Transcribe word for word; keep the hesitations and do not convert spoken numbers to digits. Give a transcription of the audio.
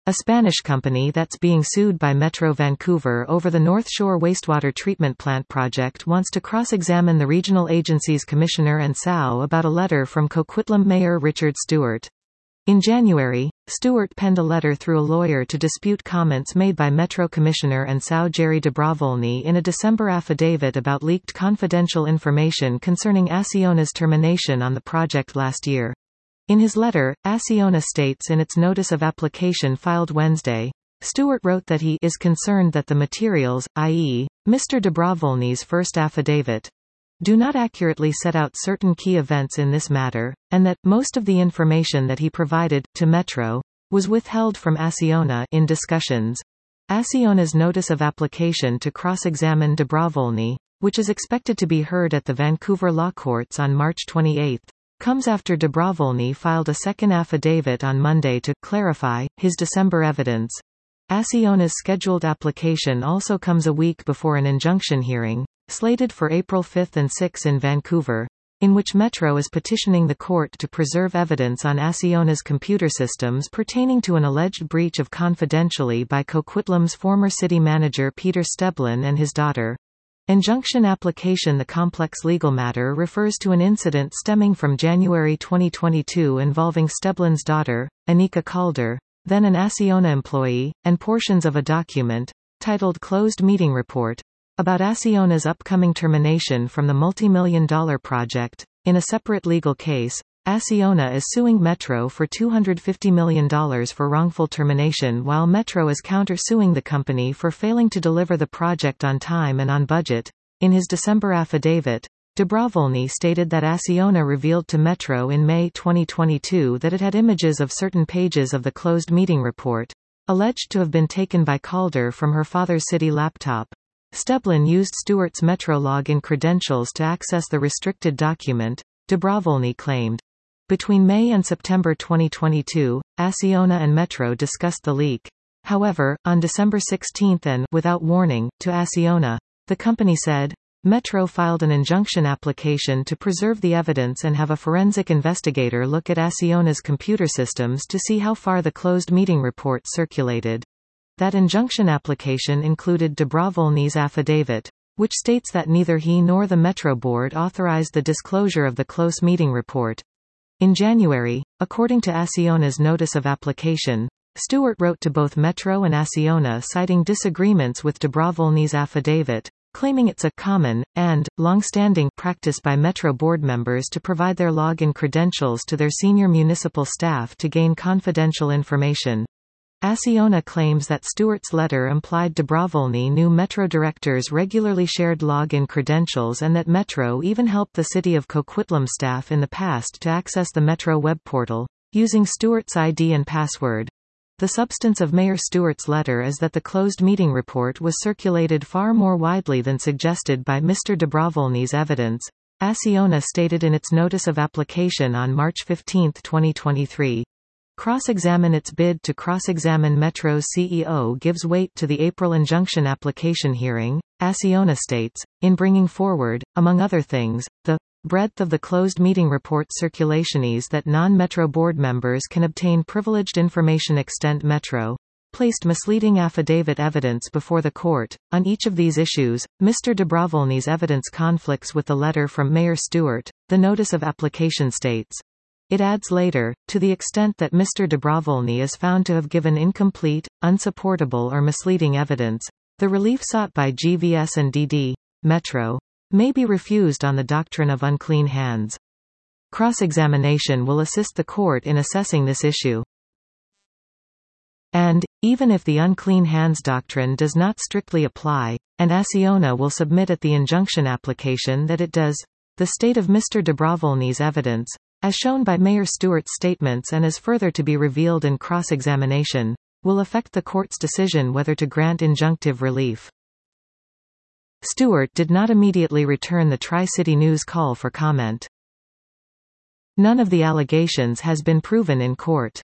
a Spanish company that's being sued by Metro Vancouver over the North Shore wastewater treatment plant project, wants to cross-examine the regional agency's commissioner and S A O about a letter from Coquitlam Mayor Richard Stewart. In January, Stewart penned a letter through a lawyer to dispute comments made by Metro Commissioner and S A O Jerry Dobrovolny in a December affidavit about leaked confidential information concerning Aciona's termination on the project last year. In his letter, Acciona states in its notice of application filed Wednesday, Stewart wrote that he is concerned that the materials, that is, Mister Dobrovolny's first affidavit, do not accurately set out certain key events in this matter, and that most of the information that he provided to Metro was withheld from Acciona in discussions. Aciona's notice of application to cross-examine Dobrovolny, which is expected to be heard at the Vancouver Law Courts on March twenty-eighth, comes after Dobrovolny filed a second affidavit on Monday to clarify his December evidence. Aciona's scheduled application also comes a week before an injunction hearing, slated for April fifth and sixth in Vancouver, in which Metro is petitioning the court to preserve evidence on Aciona's computer systems pertaining to an alleged breach of confidentiality by Coquitlam's former city manager Peter Steblin and his daughter. Injunction application. The complex legal matter refers to an incident stemming from January twenty twenty-two involving Steblin's daughter, Anika Calder, then an Acciona employee, and portions of a document, titled Closed Meeting Report, about Aciona's upcoming termination from the multi-million dollar project. In a separate legal case, Acciona is suing Metro for two hundred fifty million dollars for wrongful termination, while Metro is counter-suing the company for failing to deliver the project on time and on budget. In his December affidavit, Dobrovolny stated that Acciona revealed to Metro in May twenty twenty-two that it had images of certain pages of the closed meeting report, alleged to have been taken by Calder from her father's city laptop. Steblin used Stewart's Metro login credentials to access the restricted document, Dobrovolny claimed. Between May and September twenty twenty-two, Acciona and Metro discussed the leak. However, on December sixteenth and without warning to Acciona, the company said, Metro filed an injunction application to preserve the evidence and have a forensic investigator look at Acciona's computer systems to see how far the closed meeting report circulated. That injunction application included Dobrovolny's affidavit, which states that neither he nor the Metro board authorized the disclosure of the close meeting report. In January, according to Acciona's notice of application, Stewart wrote to both Metro and Acciona citing disagreements with Dobrovolny's affidavit, claiming it's a common, and, long-standing, practice by Metro board members to provide their login credentials to their senior municipal staff to gain confidential information. Acciona claims that Stewart's letter implied Dobrovolny knew Metro directors regularly shared login credentials and that Metro even helped the city of Coquitlam staff in the past to access the Metro web portal, using Stewart's I D and password. The substance of Mayor Stewart's letter is that the closed meeting report was circulated far more widely than suggested by Mister Dobrovolny's evidence, Acciona stated in its notice of application on March fifteenth twenty twenty-three. Cross-examine. Its bid to cross-examine Metro's C E O gives weight to the April injunction application hearing, Acciona states, in bringing forward, among other things, the breadth of the closed meeting report circulation ease that non-Metro board members can obtain privileged information extent Metro placed misleading affidavit evidence before the court. On each of these issues, Mister Dobrovolny's evidence conflicts with the letter from Mayor Stewart, the notice of application states. It adds later, to the extent that Mister Dobrovolny is found to have given incomplete, unsupportable or misleading evidence, the relief sought by G V S and D D, Metro, may be refused on the doctrine of unclean hands. Cross-examination will assist the court in assessing this issue. And, even if the unclean hands doctrine does not strictly apply, and Acciona will submit at the injunction application that it does, the state of Mister Dobrovolny's evidence, as shown by Mayor Stewart's statements and as further to be revealed in cross-examination, will affect the court's decision whether to grant injunctive relief. Stewart did not immediately return the Tri-City News call for comment. None of the allegations has been proven in court.